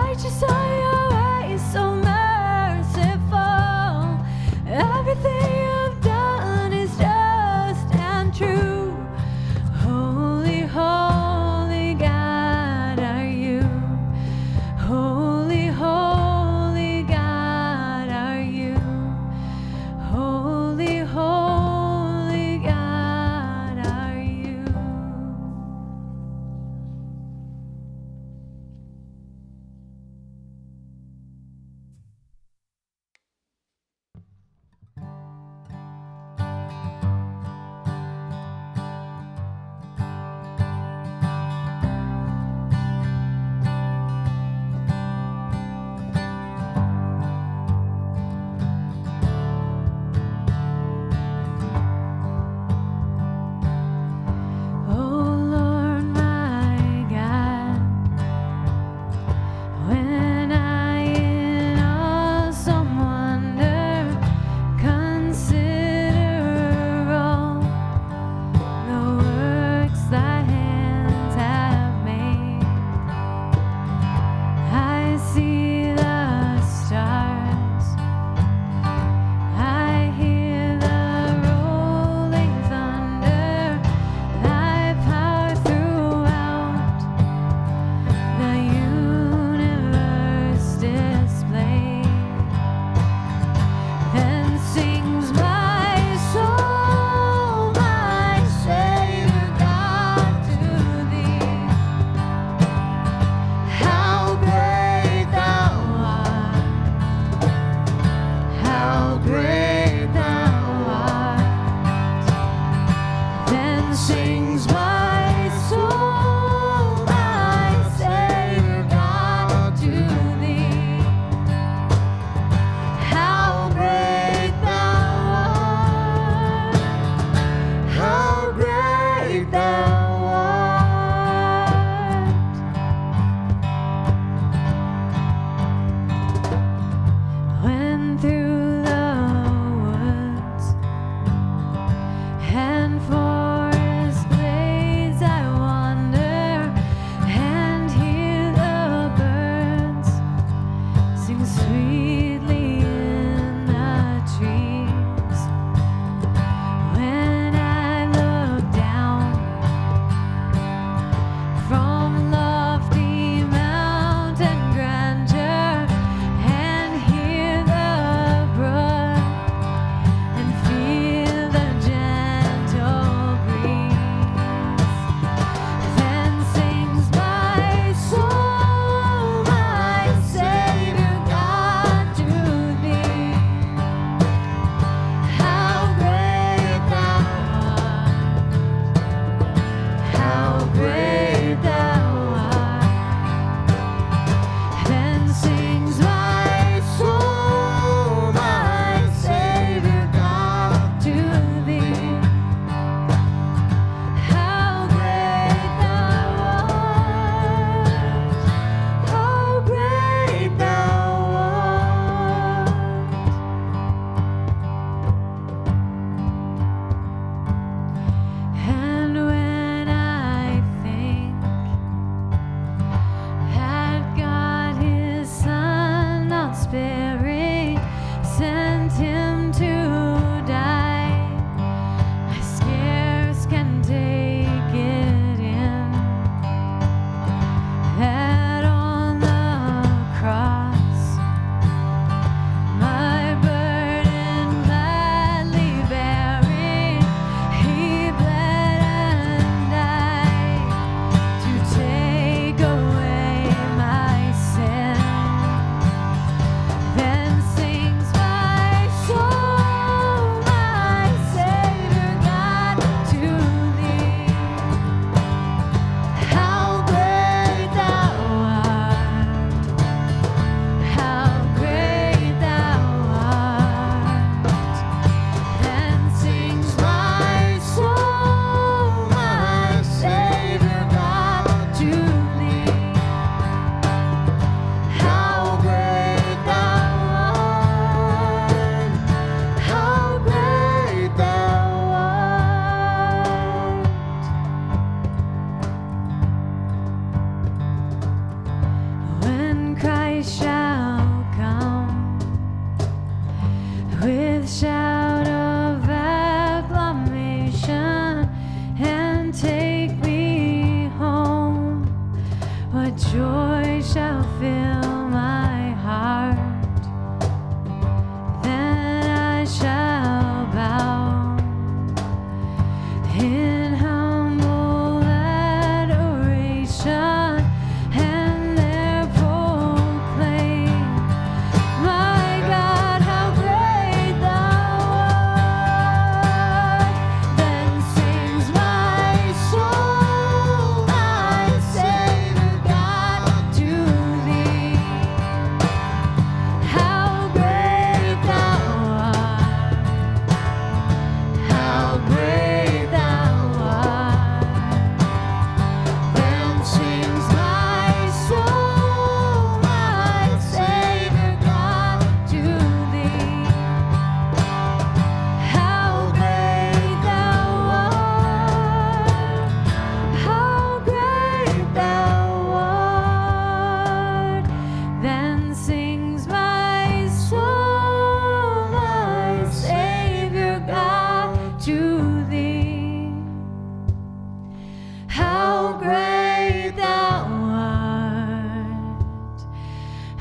Righteous are your ways, so merciful. Everything you've done is just and true. Holy, holy God are you. Holy, holy God are you. Holy, holy God are you.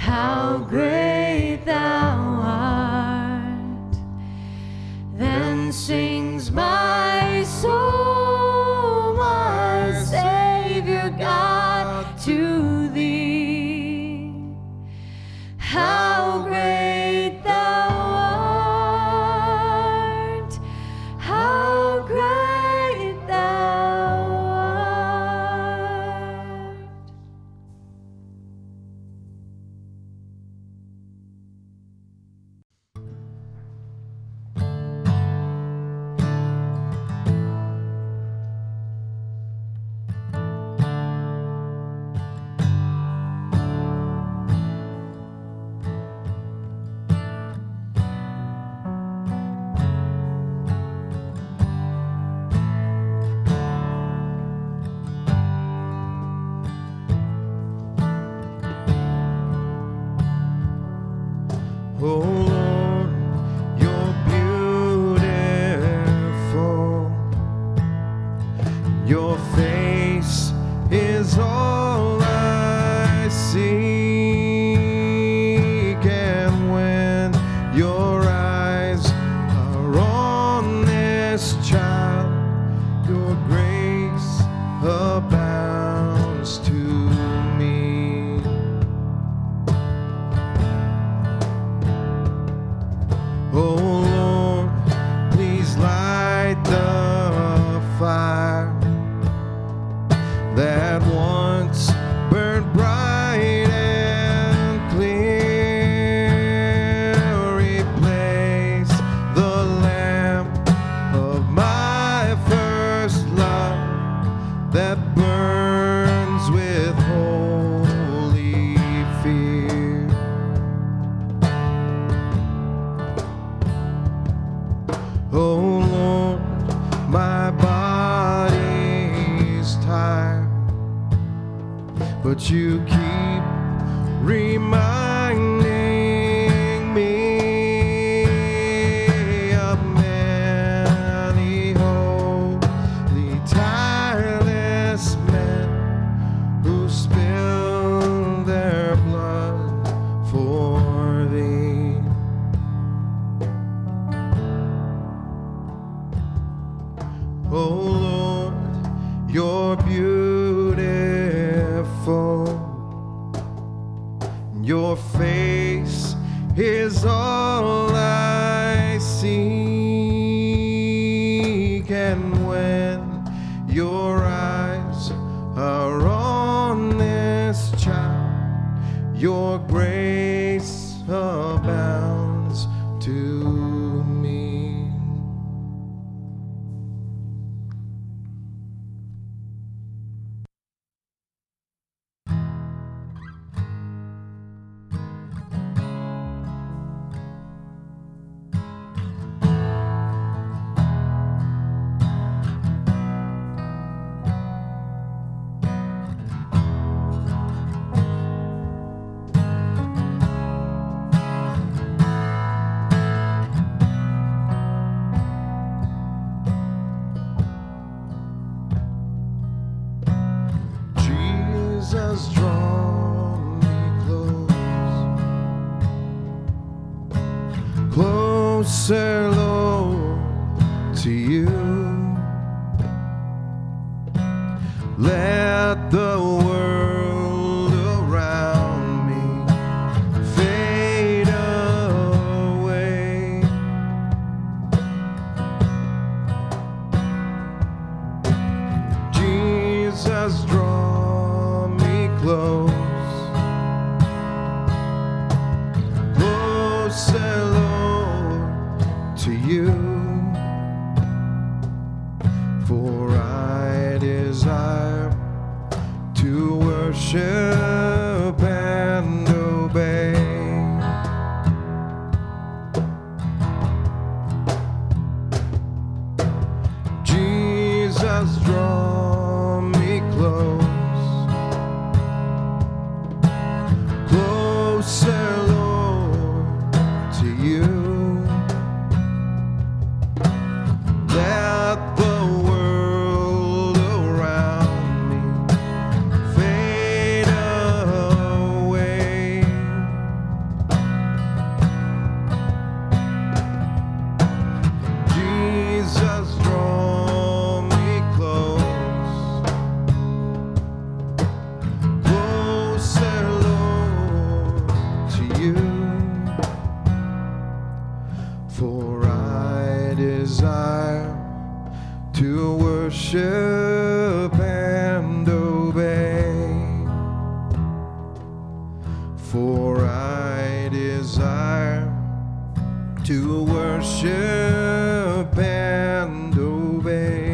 how great thou art. Then sings my soul, my Savior God, to thee. How great thou art, how great thou art. Oh Lord, you're beautiful. Your face is all I seek, and when your eyes are on this child, your grace abounds to me. Oh Lord, please light the fire that once burned bright and clear. Replace the lamp of my first love that burns with holy fear. Oh Lord, my body's tired, but you keep reminding me of many holy, tireless men who spilled their blood for thee. Oh Lord, you're beautiful. Your face is all I seek, and when your eyes are on this child, your grace abounds to me. Jesus, draw me close, closer, Lord, to you. Let the world around me fade away. Jesus, draw me close, closer, Lord, to you. For I desire to worship and obey. Jesus, draw me close, closer, Lord, to you. Let the world around me fade away. for I desire to worship and obey.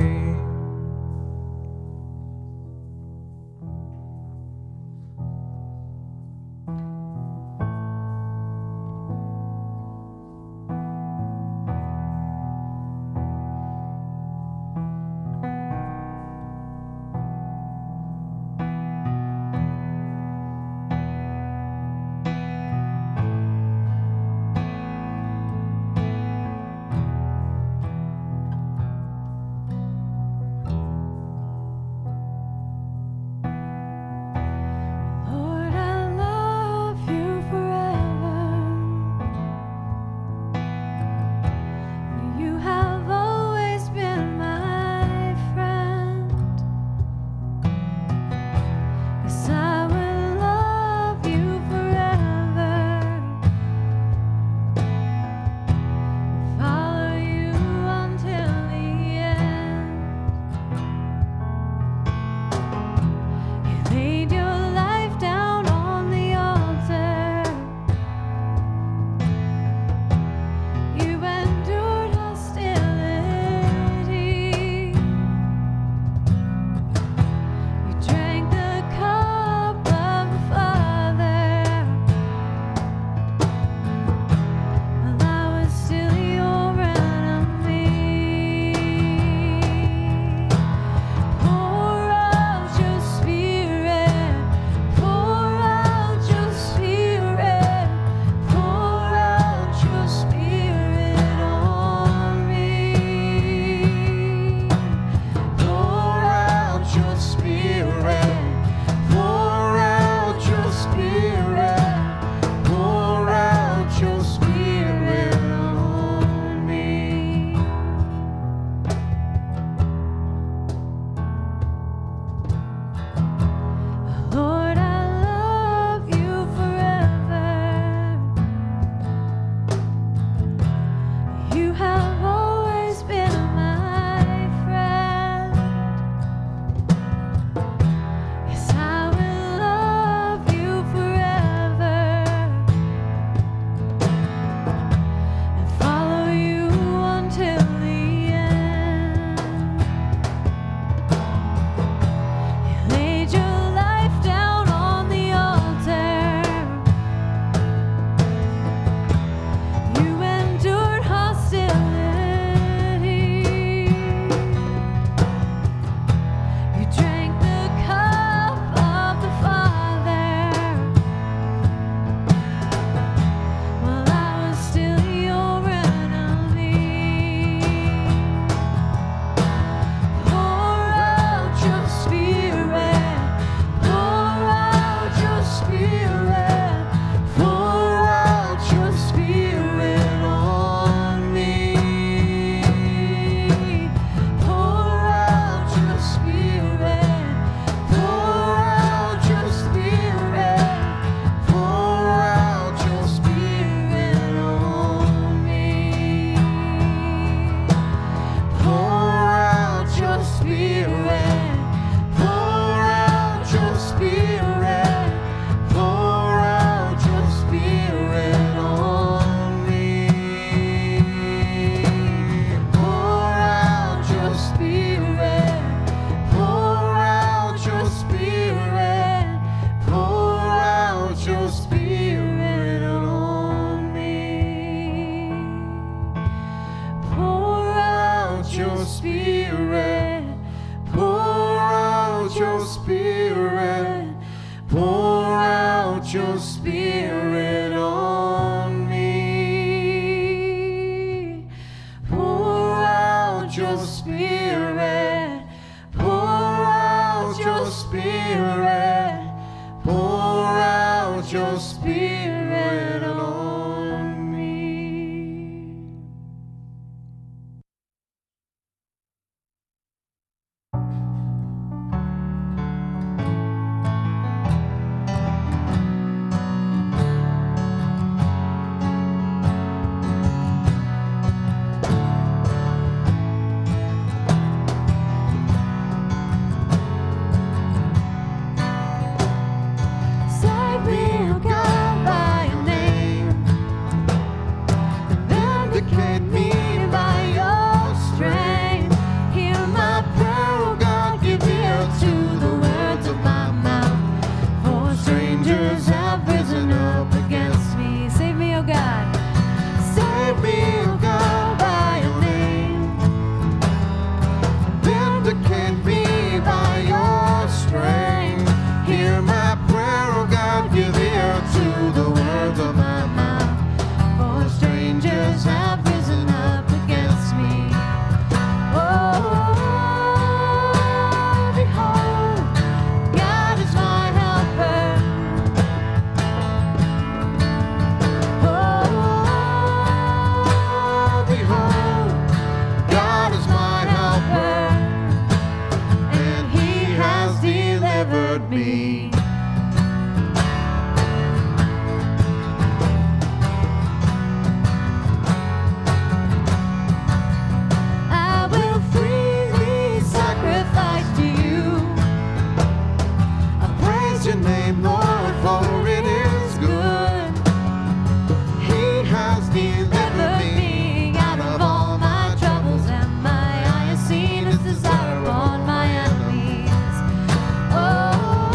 delivered me out of all my troubles, and my eye has seen his desire upon my enemies. Oh,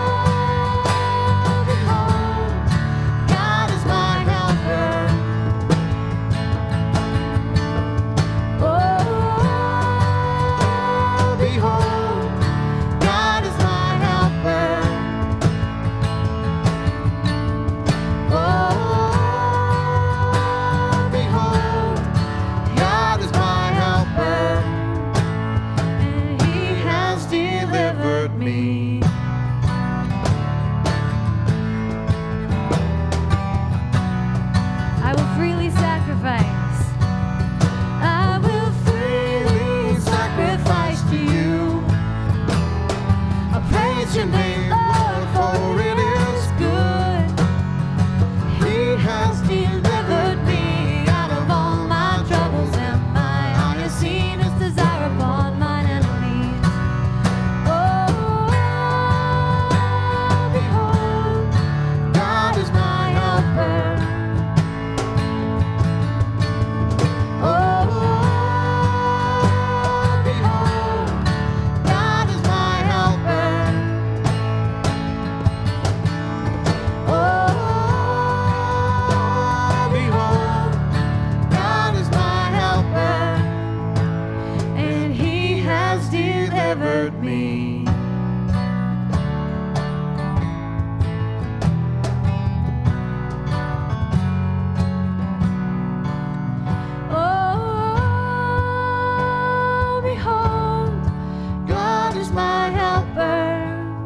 behold, God is my helper. Oh, behold, God is my helper. Oh, behold, God is my helper, and he has delivered me. I will freely sacrifice. I will freely sacrifice to you. I praise your name, Lord, for it is good. He has delivered me out of all my troubles, and my eye has seen his desire upon mine enemies. Oh, behold, God is my helper. Oh, behold, God is my helper. Oh, behold, God is my helper, and he has delivered me. Oh, behold, God is my helper.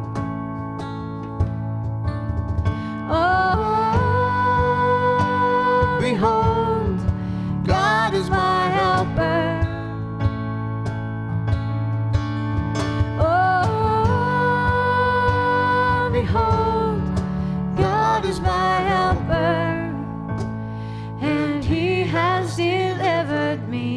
Oh, behold, God is my helper. Oh, behold, God is my helper, and he has delivered me.